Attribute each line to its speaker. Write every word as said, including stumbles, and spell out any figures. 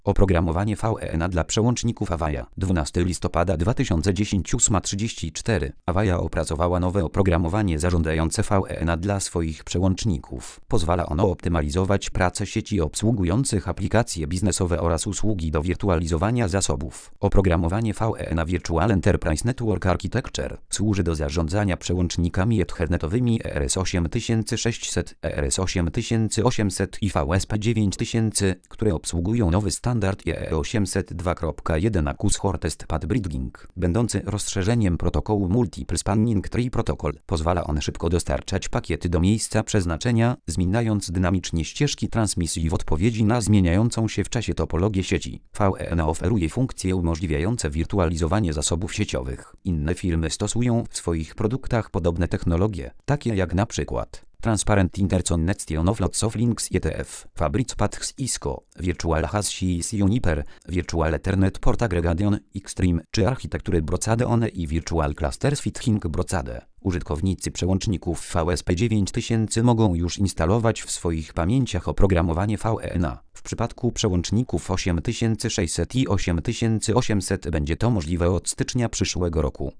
Speaker 1: Oprogramowanie V E N A dla przełączników Avaya. dwunastego listopada dwa tysiące dziesiątego, ósma trzydzieści cztery. Avaya opracowała nowe oprogramowanie zarządzające V E N A dla swoich przełączników. Pozwala ono optymalizować pracę sieci obsługujących aplikacje biznesowe oraz usługi do wirtualizowania zasobów. Oprogramowanie V E N A Virtual Enterprise Network Architecture służy do zarządzania przełącznikami ethernetowymi E R S osiem tysięcy sześćset, E R S osiem tysięcy osiemset i V S P dziewięć tysięcy, które obsługują nowy standard E E osiemset dwa kropka jeden A Q S Shortest Path Bridging, będący rozszerzeniem protokołu Multiple Spanning Tree Protocol. Pozwala on szybko dostarczać pakiety do miejsca przeznaczenia, zmieniając dynamicznie ścieżki transmisji w odpowiedzi na zmieniającą się w czasie topologię sieci. V E N A oferuje funkcje umożliwiające wirtualizowanie zasobów sieciowych. Inne firmy stosują w swoich produktach podobne technologie, takie jak na przykład Transparent Interconnection of Lots of Links E T F, Fabric Paths I S C O, Virtual Hashes Juniper, Virtual Ethernet Port Aggregation Extreme, czy architektury Brocade One i Virtual Clusters Fitting Brocade. Użytkownicy przełączników V S P dziewięć tysięcy mogą już instalować w swoich pamięciach oprogramowanie V E N A. W przypadku przełączników osiem tysięcy sześćset i osiem tysięcy osiemset będzie to możliwe od stycznia przyszłego roku.